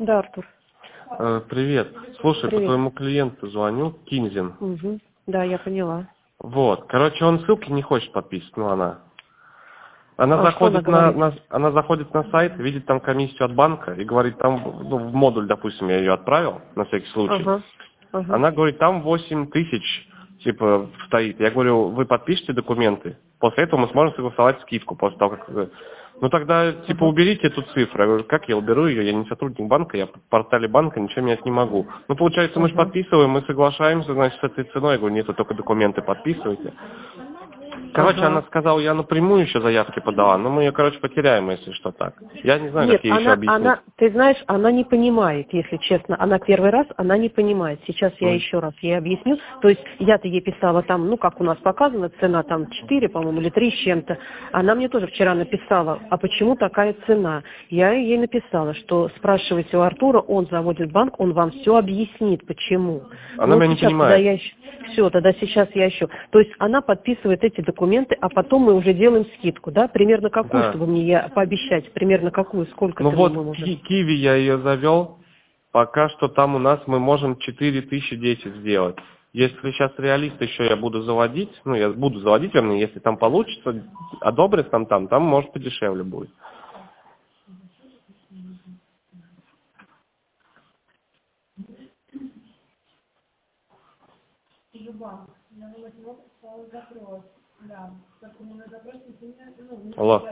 Да, Артур. Привет. Слушай, по Привет. твоему клиенту звоню, Кинзин. Угу. Да, я поняла. Вот. Короче, он ссылки не хочет подписывать, ну она. Она А что она заходит говорит? она заходит на сайт, видит там комиссию от банка и говорит, там, ну, в модуль, допустим, я ее отправил, на всякий случай. Ага. Ага. Она говорит, там 8 тысяч, типа, стоит. Я говорю, вы подпишите документы, после этого мы сможем согласовать скидку, после того, как вы... Ну тогда, типа, Ага. уберите эту цифру. Я говорю, как я уберу ее? Я не сотрудник банка, я в портале банка ничего менять не могу. Ну, получается, мы же Ага. подписываем, мы соглашаемся, значит, с этой ценой. Я говорю, нет, вы только документы подписывайте. Короче, она Ага. сказала, я напрямую еще заявки подала, но мы ее, короче, потеряем, если что так. Я не знаю, Нет, как ей еще объяснить. ты знаешь, она не понимает, если честно. Она первый раз, она не понимает. Сейчас я Ой. еще раз ей объясню. То есть я-то ей писала там, ну, как у нас показано, цена там 4, по-моему, или 3 с чем-то. Она мне тоже вчера написала, а почему такая цена? Я ей написала, что спрашивайте у Артура, он заводит банк, он вам все объяснит, почему. Она Ну, вот меня не сейчас, когда понимает. я еще... Все, тогда сейчас я еще... То есть она подписывает эти документы, а потом мы уже делаем скидку, да? Примерно какую, Да. чтобы мне пообещать? Примерно какую? Сколько Ну цену вот, мы можем? Киви я ее завел. Пока что там у нас мы можем 4010 сделать. Если сейчас реалист еще я буду заводить, ну я буду заводить, вернее, если там получится, одобрят там может подешевле будет. Алло.